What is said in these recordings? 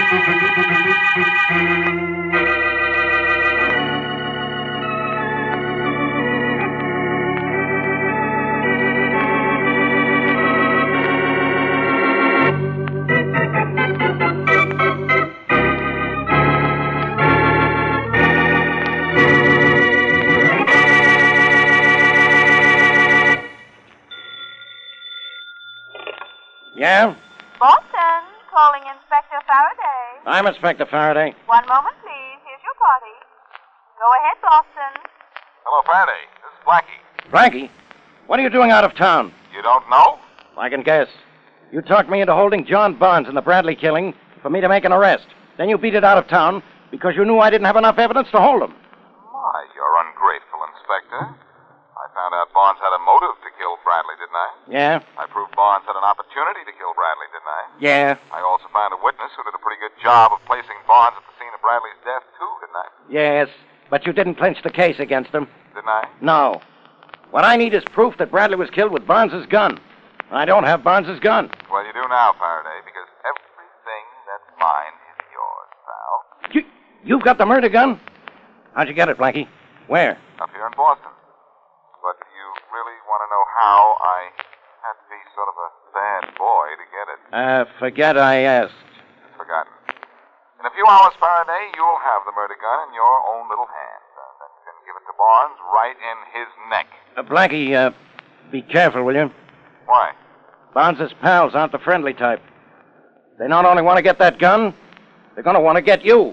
Yeah? Boston, calling Inspector Faraday. I'm Inspector Faraday. One moment, please. Here's your party. Go ahead, Boston. Hello, Faraday. This is Blackie. Blackie, what are you doing out of town? You don't know? I can guess. You talked me into holding John Barnes in the Bradley killing for me to make an arrest. Then you beat it out of town because you knew I didn't have enough evidence to hold him. My, you're ungrateful, Inspector. I found out Barnes had a motive to kill Bradley, didn't I? Yeah? I proved Barnes had an opportunity to kill Bradley, didn't I? Yeah. I also found a witness who did a pretty good job of placing Barnes at the scene of Bradley's death, too, didn't I? Yes, but you didn't clinch the case against him. Didn't I? No. What I need is proof that Bradley was killed with Barnes's gun. I don't have Barnes's gun. Well, you do now, Faraday, because everything that's mine is yours, pal. You've got the murder gun? How'd you get it, Blackie? Where? Up here in Boston. But do you really want to know how? I had to be sort of a bad boy to get it. Forget I asked. It's forgotten. In a few hours, Faraday, you'll have the murder gun in your own little hands. And then you can give it to Barnes right in his neck. Blackie, be careful, will you? Why? Barnes's pals aren't the friendly type. They not only want to get that gun, they're going to want to get you.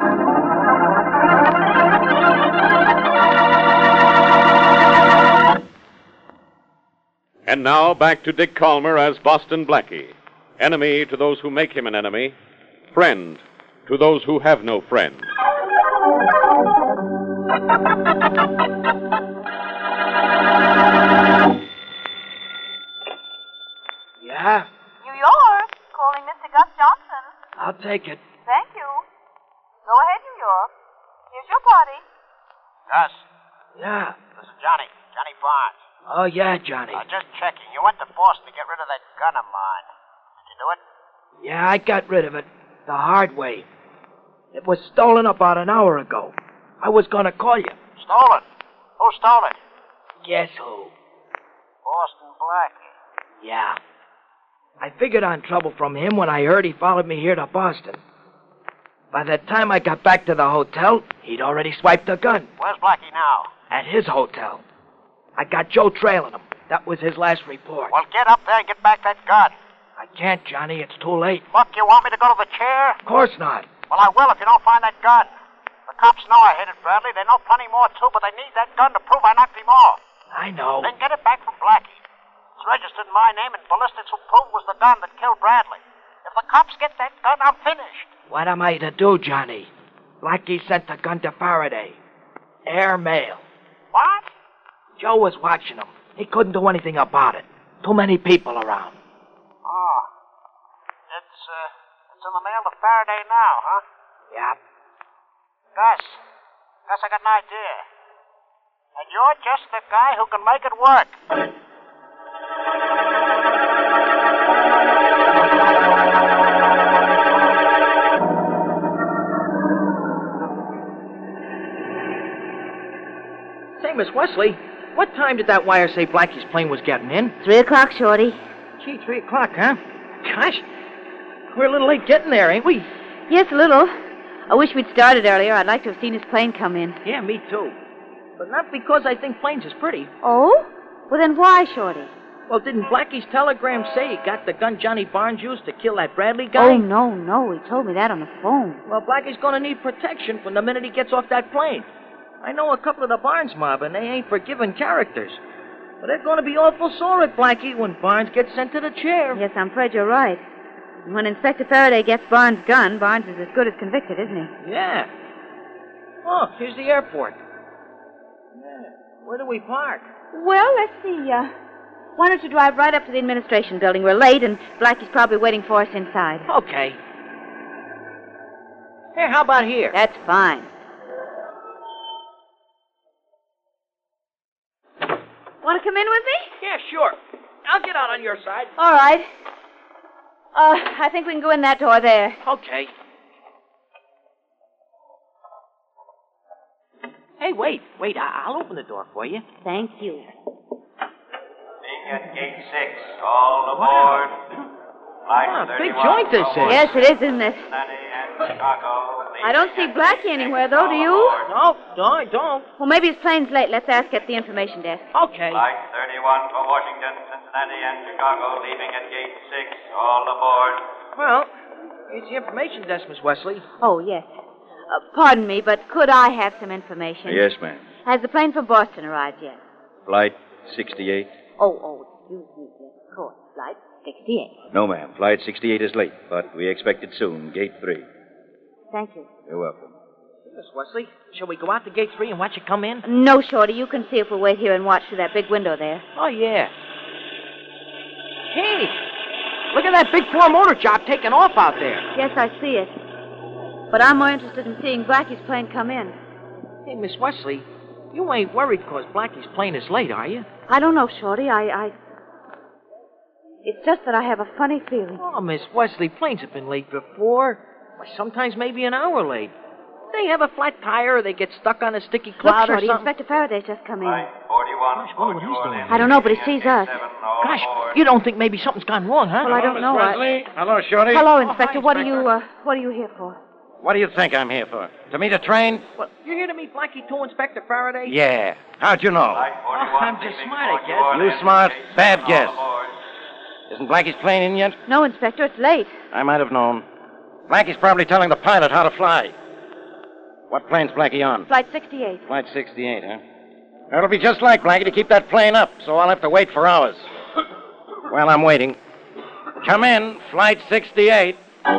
And now back to Dick Calmer as Boston Blackie. Enemy to those who make him an enemy. Friend to those who have no friend. Yeah? New York, calling Mr. Gus Johnson. I'll take it. Thank you. Go ahead, New York. Here's your party. Gus, Yeah. this is Johnny Barnes. Oh, yeah, Johnny. Just checking. You went to Boston to get rid of that gun of mine. Did you do it? Yeah, I got rid of it the hard way. It was stolen about an hour ago. I was gonna call you. Stolen? Who stole it? Guess who? Boston Blackie. Yeah. I figured on trouble from him when I heard he followed me here to Boston. By the time I got back to the hotel, he'd already swiped the gun. Where's Blackie now? At his hotel. I got Joe trailing him. That was his last report. Well, get up there and get back that gun. I can't, Johnny. It's too late. Look, you want me to go to the chair? Of course not. Well, I will if you don't find that gun. The cops know I hit it, Bradley. They know plenty more, too, but they need that gun to prove I knocked him off. I know. Then get it back from Blackie. It's registered in my name, and ballistics will prove it was the gun that killed Bradley. If the cops get that gun, I'm finished. What am I to do, Johnny? Blackie sent the gun to Faraday. Air mail. What? Joe was watching him. He couldn't do anything about it. Too many people around. Oh. It's in the mail to Faraday now, huh? Yep. Gus, I got an idea. And you're just the guy who can make it work. Say, Miss Wesley, what time did that wire say Blackie's plane was getting in? 3 o'clock, Shorty. Gee, 3 o'clock, huh? Gosh, we're a little late getting there, ain't we? Yes, a little. I wish we'd started earlier. I'd like to have seen his plane come in. Yeah, me too. But not because I think planes is pretty. Oh? Well, then why, Shorty? Well, didn't Blackie's telegram say he got the gun Johnny Barnes used to kill that Bradley guy? Oh, no. He told me that on the phone. Well, Blackie's gonna need protection from the minute he gets off that plane. I know a couple of the Barnes mob, and they ain't forgiving characters. But they're gonna be awful sore at Blackie when Barnes gets sent to the chair. Yes, I'm afraid you're right. And when Inspector Faraday gets Barnes' gun, Barnes is as good as convicted, isn't he? Yeah. Oh, here's the airport. Yeah. Where do we park? Well, let's see. Why don't you drive right up to the administration building? We're late, and Blackie's probably waiting for us inside. Okay. Here, how about here? That's fine. Want to come in with me? Yeah, sure. I'll get out on your side. All right. I think we can go in that door there. Okay. Hey, wait. I'll open the door for you. Thank you. Being at gate 6, all aboard. Big joint this is. Yes, it is, isn't it? Cincinnati and Chicago. I don't see Blackie anywhere, though, do you? No, I don't. Well, maybe his plane's late. Let's ask at the information desk. Okay. Flight 31 for Washington, Cincinnati, and Chicago, leaving at gate 6, all aboard. Well, here's the information desk, Miss Wesley. Oh, yes. Pardon me, but could I have some information? Yes, ma'am. Has the plane from Boston arrived yet? Flight 68? Oh, excuse me. Yes, of course. Flight 68. No, ma'am. Flight 68 is late, but we expect it soon. Gate 3. Thank you. You're welcome. Miss Wesley, shall we go out to gate 3 and watch it come in? No, Shorty. You can see if we wait here and watch through that big window there. Oh, yeah. Hey, look at that big four-motor job taking off out there. Yes, I see it. But I'm more interested in seeing Blackie's plane come in. Hey, Miss Wesley, you ain't worried because Blackie's plane is late, are you? I don't know, Shorty. It's just that I have a funny feeling. Oh, Miss Wesley, planes have been late before. Why, sometimes maybe an hour late. They have a flat tire or they get stuck on a sticky Look, cloud Shorty, or something. Inspector Faraday's just come in. Flight 41 Gosh, what for he's doing? Jordan. I don't know, but he sees us. Gosh, you don't think maybe something's gone wrong, huh? Well, I don't know. Wesley. Hello, Shorty. Hello, Oh, Inspector. hi, What Inspector. are you here for? What do you think I'm here for? To meet a train? Well, you're here to meet Blackie too, Inspector Faraday? Yeah. How'd you know? Flight 41 I'm just leaving smart, I for guess. Jordan. You smart, bad All guess. aboard. Isn't Blackie's plane in yet? No, Inspector, it's late. I might have known. Blackie's probably telling the pilot how to fly. What plane's Blackie on? Flight 68. Flight 68, huh? It'll be just like Blackie to keep that plane up, so I'll have to wait for hours. While I'm waiting, come in, Flight 68.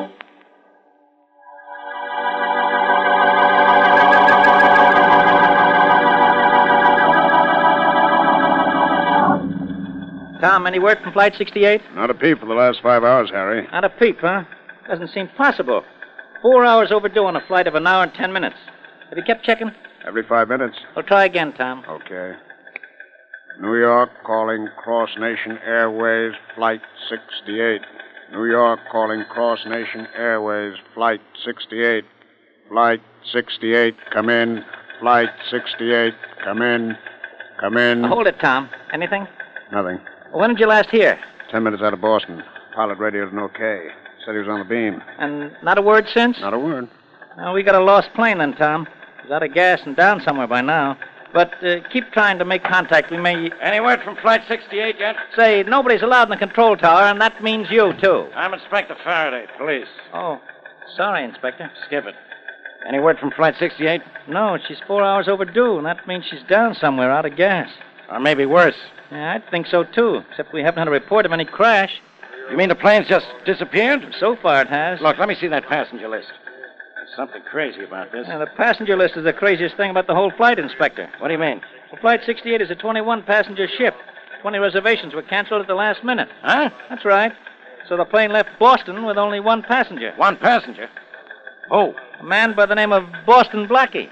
Tom, any word from Flight 68? Not a peep for the last 5 hours, Harry. Not a peep, huh? Doesn't seem possible. 4 hours overdue on a flight of an hour and 10 minutes. Have you kept checking? Every 5 minutes. Well, try again, Tom. Okay. New York calling Cross Nation Airways, Flight 68. New York calling Cross Nation Airways, Flight 68. Flight 68, come in. Flight 68, come in. Come in. Hold it, Tom. Anything? Nothing. When did you last hear? 10 minutes out of Boston. Pilot radioed an okay. Said he was on the beam. And not a word since? Not a word. Well, we got a lost plane then, Tom. He's out of gas and down somewhere by now. But keep trying to make contact. We may... Any word from Flight 68 yet? Say, nobody's allowed in the control tower, and that means you, too. I'm Inspector Faraday, police. Oh, sorry, Inspector. Skip it. Any word from Flight 68? No, she's 4 hours overdue, and that means she's down somewhere out of gas. Or maybe worse. Yeah, I think so, too, except we haven't had a report of any crash. You mean the plane's just disappeared? So far it has. Look, let me see that passenger list. There's something crazy about this. Yeah, the passenger list is the craziest thing about the whole flight, Inspector. What do you mean? Well, Flight 68 is a 21-passenger ship. 20 reservations were canceled at the last minute. Huh? That's right. So the plane left Boston with only one passenger. One passenger? Oh. A man by the name of Boston Blackie.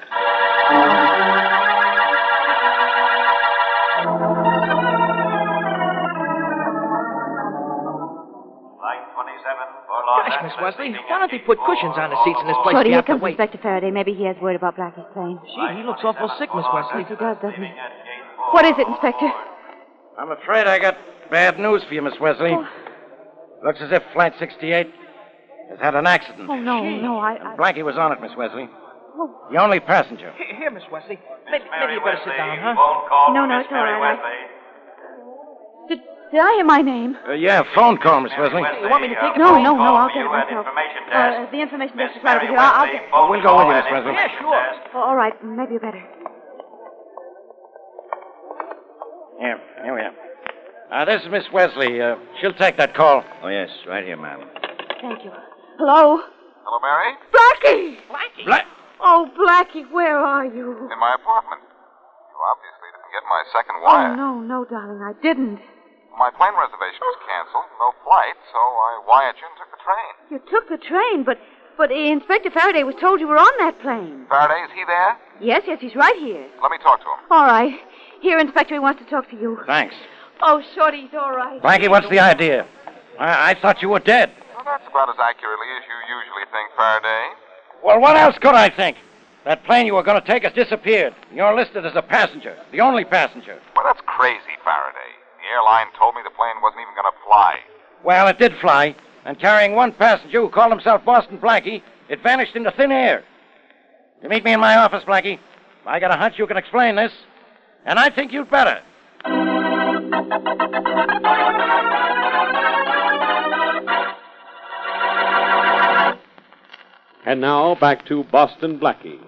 Flight 27 for Los Gosh, Miss Angeles, Wesley, leaving why at don't they gate put 4, cushions on the seats in this place? Shorty, We here have to comes wait. Inspector Faraday. Maybe he has word about Blackie's plane. Gee, he looks awful sick, Miss Wesley. Yes, he does, doesn't he? leaving at gate 4, What is it, all Inspector? aboard. I'm afraid I got bad news for you, Miss Wesley. Oh. Looks as if Flight 68 has had an accident. Oh, no, And Blackie was on it, Miss Wesley. Oh. The only passenger. Here, Miss Wesley. Maybe Mary you better sit Wesley, down, huh? phone call No, for no, Miss it's all Mary right. Wesley. Did I hear my name? Yeah, phone call, Miss Wesley. You want me to take it? No, phone no, call I'll for get it you at myself. information desk. The information Miss desk is right over Mary here. I'll Wesley, get... phone We'll go call with you, at Miss Wesley. information Yeah, sure. desk. Oh, all right, maybe you better. Here we are. This is Miss Wesley. She'll take that call. Oh, yes, right here, ma'am. Thank you. Hello? Hello, Mary? Blackie! Blackie? Oh, Blackie, where are you? In my apartment. You obviously didn't get my second Oh, wire. no, darling, I didn't. My plane reservation was canceled, no flight, so I wired you and took the train. You took the train, but Inspector Faraday was told you were on that plane. Faraday, is he there? Yes, he's right here. Let me talk to him. All right. Here, Inspector, he wants to talk to you. Thanks. Oh, Shorty's all right. Blackie, what's the idea? I thought you were dead. Well, that's about as accurately as you usually think, Faraday. Well, what else could I think? That plane you were going to take has disappeared. You're listed as a passenger, the only passenger. Well, that's crazy, Faraday. The airline told me the plane wasn't even going to fly. Well, it did fly, and carrying one passenger who called himself Boston Blackie, it vanished into thin air. You meet me in my office, Blackie. I got a hunch you can explain this, and I think you'd better. And now, back to Boston Blackie.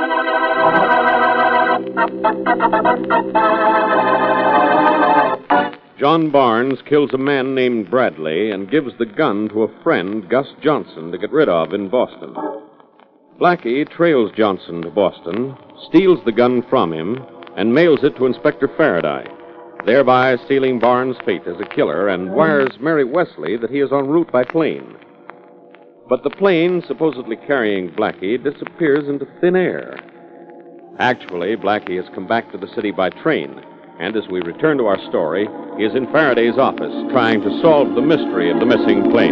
John Barnes kills a man named Bradley and gives the gun to a friend, Gus Johnson, to get rid of in Boston. Blackie trails Johnson to Boston, steals the gun from him, and mails it to Inspector Faraday, thereby sealing Barnes' fate as a killer, and wires Mary Wesley that he is en route by plane. But the plane, supposedly carrying Blackie, disappears into thin air. Actually, Blackie has come back to the city by train, and as we return to our story, he is in Faraday's office trying to solve the mystery of the missing plane.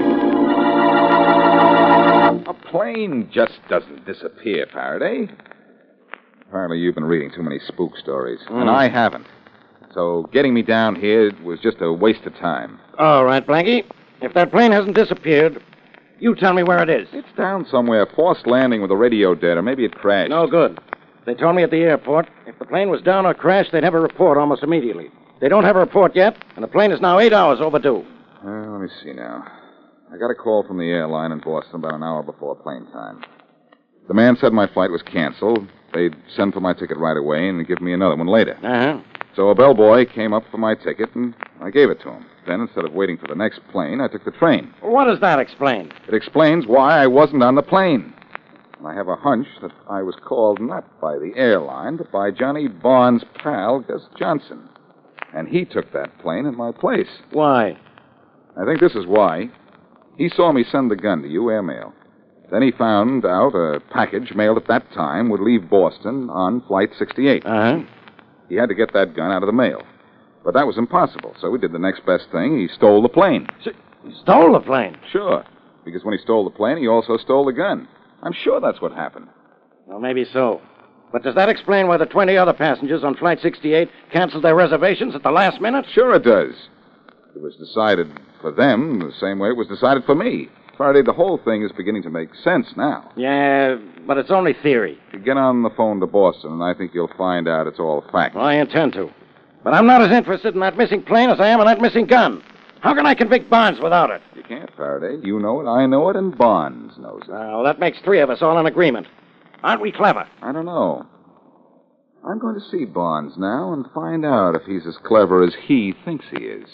A plane just doesn't disappear, Faraday. Apparently you've been reading too many spook stories, and I haven't. So getting me down here was just a waste of time. All right, Blackie. If that plane hasn't disappeared, you tell me where it is. It's down somewhere, forced landing with the radio dead, or maybe it crashed. No good. They told me at the airport, if the plane was down or crashed, they'd have a report almost immediately. They don't have a report yet, and the plane is now 8 hours overdue. Let me see now. I got a call from the airline in Boston about an hour before plane time. The man said my flight was canceled. They'd send for my ticket right away and give me another one later. Uh-huh. So a bellboy came up for my ticket, and I gave it to him. Then, instead of waiting for the next plane, I took the train. What does that explain? It explains why I wasn't on the plane. And I have a hunch that I was called not by the airline, but by Johnny Barnes' pal, Gus Johnson. And he took that plane in my place. Why? I think this is why. He saw me send the gun to you, airmail. Then he found out a package mailed at that time would leave Boston on Flight 68. Uh-huh. He had to get that gun out of the mail. But that was impossible, so he did the next best thing. He stole the plane. He stole the plane? Sure. Because when he stole the plane, he also stole the gun. I'm sure that's what happened. Well, maybe so. But does that explain why the 20 other passengers on Flight 68 canceled their reservations at the last minute? Sure it does. It was decided for them the same way it was decided for me. Faraday, the whole thing is beginning to make sense now. Yeah, but it's only theory. You get on the phone to Boston, and I think you'll find out it's all fact. Well, I intend to. But I'm not as interested in that missing plane as I am in that missing gun. How can I convict Barnes without it? You can't, Faraday. You know it, I know it, and Barnes knows it. Well, that makes 3 of us all in agreement. Aren't we clever? I don't know. I'm going to see Barnes now and find out if he's as clever as he thinks he is.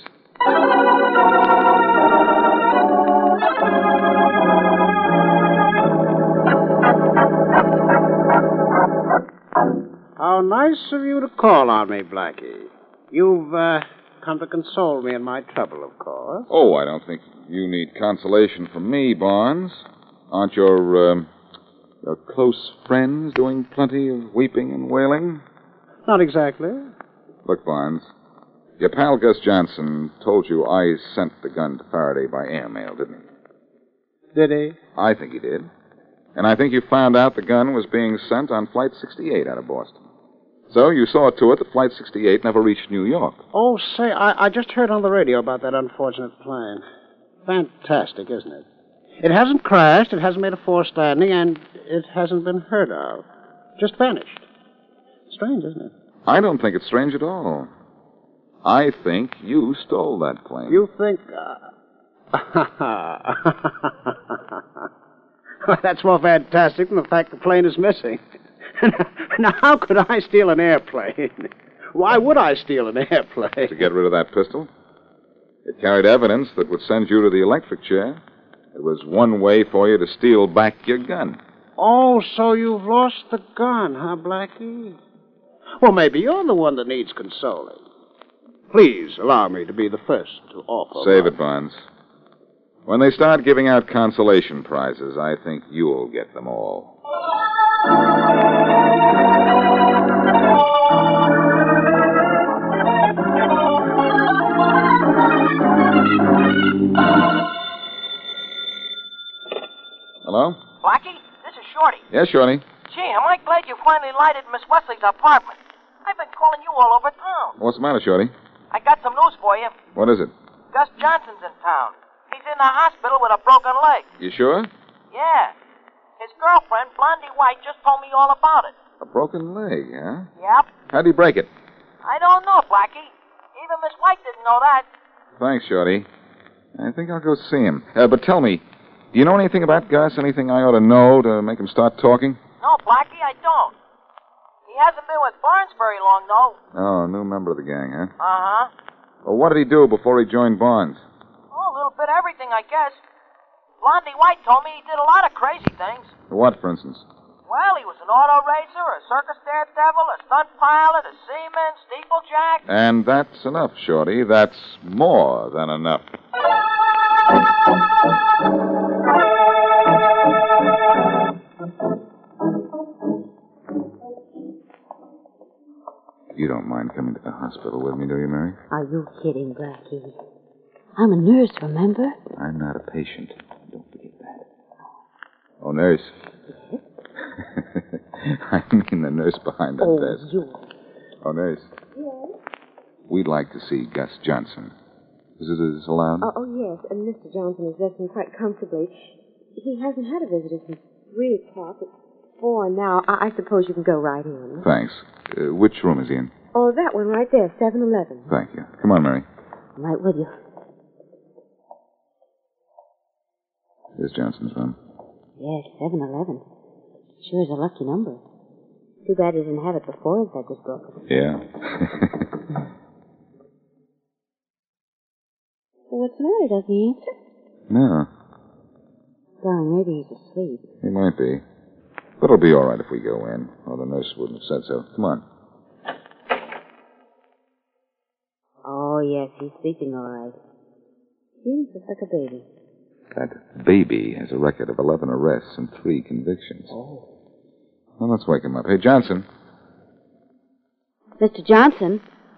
How nice of you to call on me, Blackie. You've come to console me in my trouble, of course. Oh, I don't think you need consolation from me, Barnes. Aren't your close friends doing plenty of weeping and wailing? Not exactly. Look, Barnes, your pal Gus Johnson told you I sent the gun to Faraday by airmail, didn't he? Did he? I think he did. And I think you found out the gun was being sent on Flight 68 out of Boston. So you saw to it that Flight 68 never reached New York. Oh, say, I just heard on the radio about that unfortunate plane. Fantastic, isn't it? It hasn't crashed, it hasn't made a forced landing, and it hasn't been heard of. Just vanished. Strange, isn't it? I don't think it's strange at all. I think you stole that plane. You think... That's more fantastic than the fact the plane is missing. Now, how could I steal an airplane? Why would I steal an airplane? To get rid of that pistol. It carried evidence that would send you to the electric chair. It was one way for you to steal back your gun. Oh, so you've lost the gun, huh, Blackie? Well, maybe you're the one that needs consoling. Please allow me to be the first to offer. Save it, Barnes. When they start giving out consolation prizes, I think you'll get them all. Hello? Blackie, this is Shorty. Yes, Shorty. Gee, am I glad you finally lighted Miss Wesley's apartment. I've been calling you all over town. What's the matter, Shorty? I got some news for you. What is it? Gus Johnson's in town. He's in the hospital with a broken leg. You sure? Yeah. His girlfriend, Blondie White, just told me all about it. A broken leg, huh? Yep. How'd he break it? I don't know, Blackie. Even Miss White didn't know that. Thanks, Shorty. I think I'll go see him. But tell me, do you know anything about Gus? Anything I ought to know to make him start talking? No, Blackie, I don't. He hasn't been with Barnes very long, though. Oh, new member of the gang, huh? Uh-huh. Well, what did he do before he joined Barnes? Oh, a little bit of everything, I guess. Blondie White told me he did a lot of crazy things. What, for instance? Well, he was an auto racer, a circus daredevil, a stunt pilot, a seaman, steeplejack. And that's enough, Shorty. That's more than enough. You don't mind coming to the hospital with me, do you, Mary? Are you kidding, Blackie? I'm a nurse, remember? I'm not a patient. Don't forget that. Oh, nurse. I mean the nurse behind that desk. You. Oh, nurse. Yes? We'd like to see Gus Johnson. Visitors allowed? Oh, yes. And Mr. Johnson is resting quite comfortably. He hasn't had a visitor since 3 o'clock. It's 4 now. I suppose you can go right in. Thanks. Which room is he in? Oh, that one right there, 711. Thank you. Come on, Mary. I'm right with you. Here's Johnson's room. Yes, 711. Sure is a lucky number. Too bad he didn't have it before his leg was broken. Yeah. Well, what's the matter? Doesn't he answer? No. Darling, maybe he's asleep. He might be. But it'll be all right if we go in. Or the nurse wouldn't have said so. Come on. Oh, yes, he's sleeping all right. Seems just like a baby. That baby has a record of 11 arrests and 3 convictions. Oh. Well, let's wake him up. Hey, Johnson. Mr. Johnson?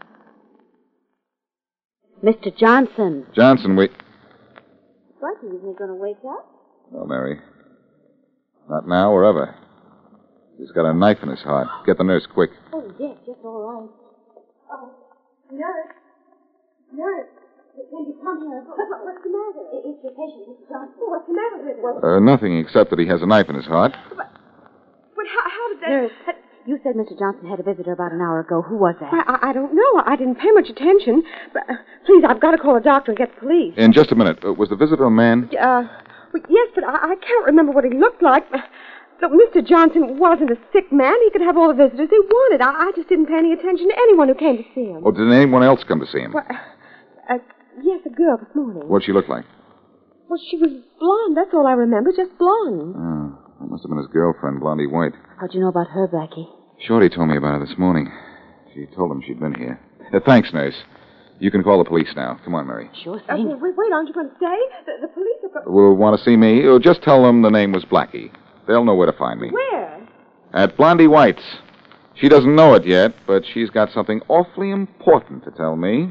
Mr. Johnson. Johnson, we... Blackie, isn't he going to wake up? No, Mary. Not now or ever. He's got a knife in his heart. Get the nurse, quick. Oh, yes, all right. Oh, nurse. Nurse. Can you come here? What's the matter? It's your patient, Mr. Johnson. What's the matter with him? Nothing except that he has a knife in his heart. But how did that... Nurse, you said Mr. Johnson had a visitor about an hour ago. Who was that? Well, I don't know. I didn't pay much attention. But, please, I've got to call a doctor and get the police. In just a minute. Was the visitor a man? Well, yes, but I can't remember what he looked like. Look, Mr. Johnson wasn't a sick man. He could have all the visitors he wanted. I just didn't pay any attention to anyone who came to see him. Or did anyone else come to see him? Well, yes, a girl this morning. What'd she look like? Well, she was blonde. That's all I remember. Just blonde. Oh, that must have been his girlfriend, Blondie White. How'd you know about her, Blackie? Shorty told me about her this morning. She told him she'd been here. Thanks, nurse. You can call the police now. Come on, Mary. Sure thing. Wait, aren't you going to stay? The police are... Will want to see me? Just tell them the name was Blackie. They'll know where to find me. Where? At Blondie White's. She doesn't know it yet, but she's got something awfully important to tell me.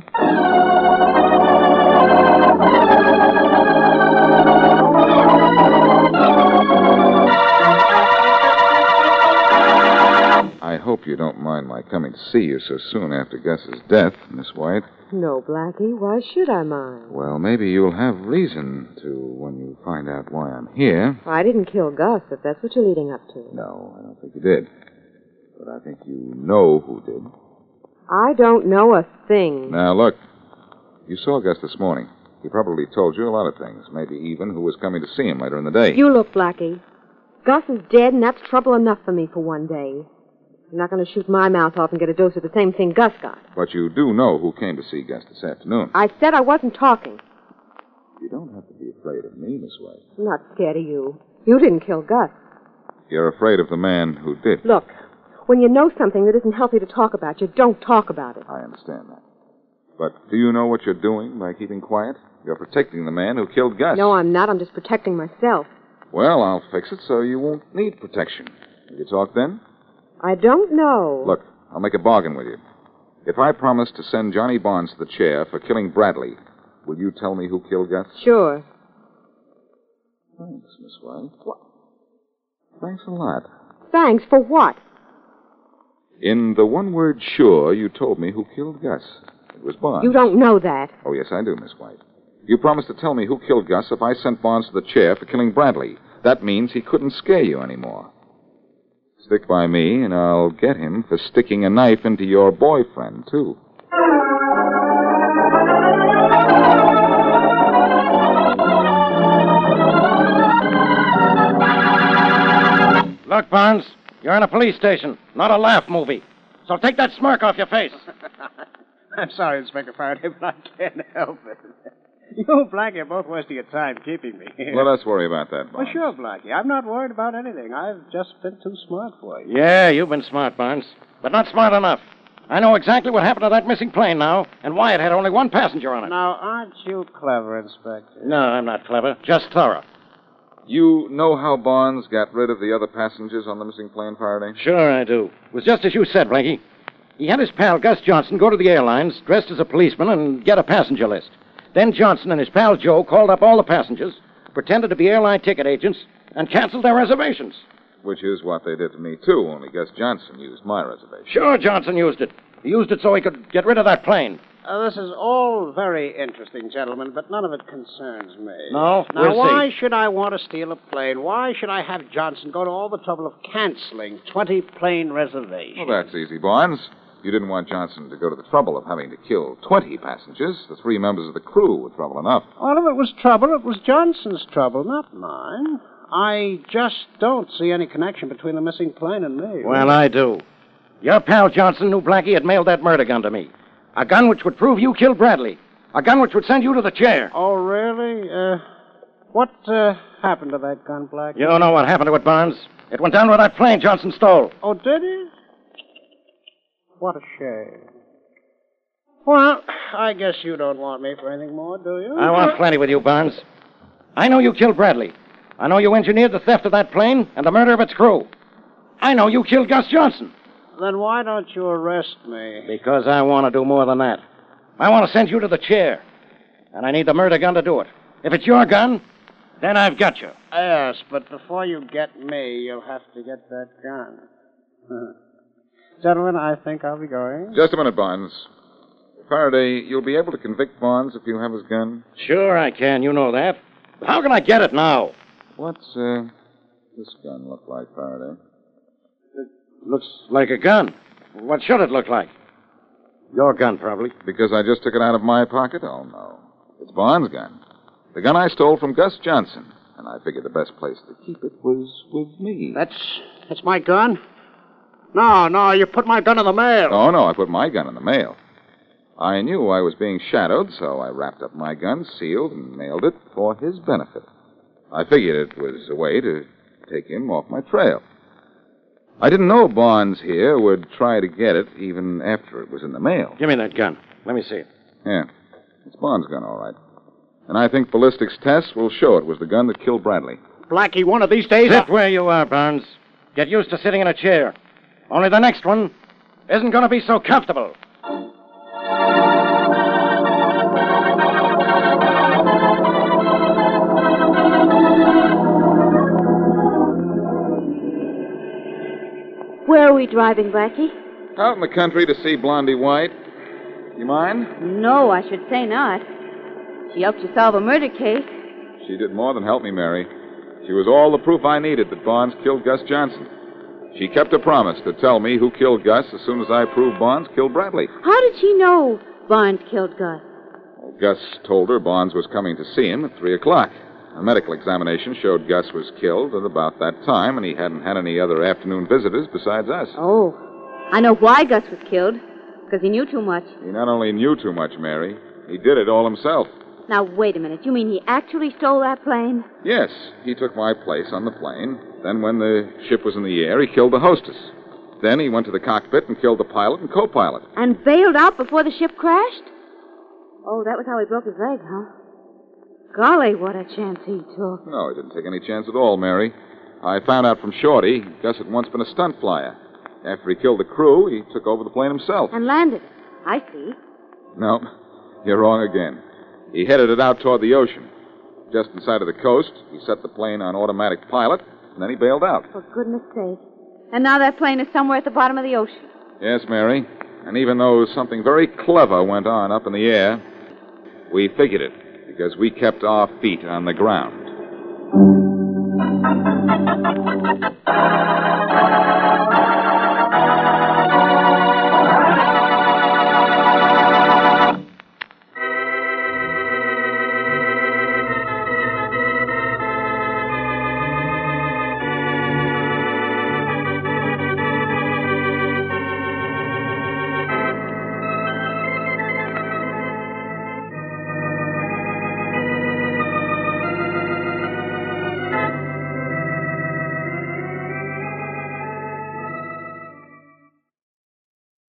I hope you don't mind my coming to see you so soon after Gus's death, Miss White. No, Blackie. Why should I mind? Well, maybe you'll have reason to when you find out why I'm here. I didn't kill Gus, if that's what you're leading up to. No, I don't think you did. But I think you know who did. I don't know a thing. Now, look. You saw Gus this morning. He probably told you a lot of things, maybe even who was coming to see him later in the day. You look, Blackie. Gus is dead, and that's trouble enough for me for one day. I'm not going to shoot my mouth off and get a dose of the same thing Gus got. But you do know who came to see Gus this afternoon. I said I wasn't talking. You don't have to be afraid of me, Miss White. I'm not scared of you. You didn't kill Gus. You're afraid of the man who did. Look, when you know something that isn't healthy to talk about, you don't talk about it. I understand that. But do you know what you're doing by keeping quiet? You're protecting the man who killed Gus. No, I'm not. I'm just protecting myself. Well, I'll fix it so you won't need protection. Will you talk then? I don't know. Look, I'll make a bargain with you. If I promise to send Johnny Barnes to the chair for killing Bradley, will you tell me who killed Gus? Sure. Thanks, Miss White. What? Thanks a lot. thanks. For what? In the one word sure, you told me who killed Gus. It was Bonds. You don't know that. Oh, yes, I do, Miss White. You promised to tell me who killed Gus if I sent Bonds to the chair for killing Bradley. That means he couldn't scare you anymore. Stick by me, and I'll get him for sticking a knife into your boyfriend, too. Look, Barnes, you're in a police station, not a laugh movie. So take that smirk off your face. I'm sorry, Inspector Faraday, but I can't help it. You and Blackie are both wasting your time keeping me here. Let us worry about that, Well, Bonds. sure, Blackie. I'm not worried about anything. I've just been too smart for you. Yeah, you've been smart, Barnes, but not smart enough. I know exactly what happened to that missing plane now, and why it had only one passenger on it. Now, aren't you clever, Inspector? No, I'm not clever, just thorough. You know how Bonds got rid of the other passengers on the missing plane, Faraday? Sure I do. It was just as you said, Blackie. He had his pal Gus Johnson go to the airlines, dressed as a policeman, and get a passenger list. Then Johnson and his pal Joe called up all the passengers, pretended to be airline ticket agents, and canceled their reservations. Which is what they did to me, too, only Gus Johnson used my reservation. Sure, Johnson used it. He used it so he could get rid of that plane. This is all very interesting, gentlemen, but none of it concerns me. No? Now, We'll why see. should I want to steal a plane? Why should I have Johnson go to all the trouble of canceling 20 plane reservations? Well, that's easy, Bonds. You didn't want Johnson to go to the trouble of having to kill 20 passengers. The 3 members of the crew were trouble enough. Well, if it was trouble, it was Johnson's trouble, not mine. I just don't see any connection between the missing plane and me. Well, I do. Your pal Johnson knew Blackie had mailed that murder gun to me. A gun which would prove you killed Bradley. A gun which would send you to the chair. Oh, really? What happened to that gun, Blackie? You don't know what happened to it, Barnes. It went down with that plane Johnson stole. Oh, did it? What a shame. Well, I guess you don't want me for anything more, do you? I want plenty with you, Barnes. I know you killed Bradley. I know you engineered the theft of that plane and the murder of its crew. I know you killed Gus Johnson. Then why don't you arrest me? Because I want to do more than that. I want to send you to the chair. And I need the murder gun to do it. If it's your gun, then I've got you. Yes, but before you get me, you'll have to get that gun. Gentlemen, I think I'll be going. Just a minute, Bonds. Faraday, you'll be able to convict Bonds if you have his gun? Sure I can, you know that. But how can I get it now? What's, this gun look like, Faraday? Looks like a gun. What should it look like? Your gun, probably. Because I just took it out of my pocket? Oh, no. It's Bond's gun. The gun I stole from Gus Johnson. And I figured the best place to keep it was with me. That's my gun? No, you put my gun in the mail. Oh, no, I put my gun in the mail. I knew I was being shadowed, so I wrapped up my gun, sealed, and mailed it for his benefit. I figured it was a way to take him off my trail. I didn't know Bonds here would try to get it even after it was in the mail. Give me that gun. Let me see it. Yeah, it's Bonds' gun, all right. And I think ballistics tests will show it was the gun that killed Bradley. Blackie, one of these days... Sit where you are, Barnes. Get used to sitting in a chair. Only the next one isn't going to be so comfortable. Where are we driving, Blackie? Out in the country to see Blondie White. You mind? No, I should say not. She helped you solve a murder case. She did more than help me, Mary. She was all the proof I needed that Bonds killed Gus Johnson. She kept her promise to tell me who killed Gus as soon as I proved Bonds killed Bradley. How did she know Barnes killed Gus? Well, Gus told her Bonds was coming to see him at 3 o'clock. A medical examination showed Gus was killed at about that time, and he hadn't had any other afternoon visitors besides us. Oh, I know why Gus was killed. Because he knew too much. He not only knew too much, Mary, he did it all himself. Now, wait a minute. You mean he actually stole that plane? Yes, he took my place on the plane. Then when the ship was in the air, he killed the hostess. Then he went to the cockpit and killed the pilot and co-pilot. And bailed out before the ship crashed? Oh, that was how he broke his leg, huh? Golly, what a chance he took. No, he didn't take any chance at all, Mary. I found out from Shorty, Gus had once been a stunt flyer. After he killed the crew, he took over the plane himself. And landed it. I see. No, you're wrong again. He headed it out toward the ocean. Just inside of the coast, he set the plane on automatic pilot, and then he bailed out. For goodness sake. And now that plane is somewhere at the bottom of the ocean. Yes, Mary. And even though something very clever went on up in the air, we figured it because we kept our feet on the ground.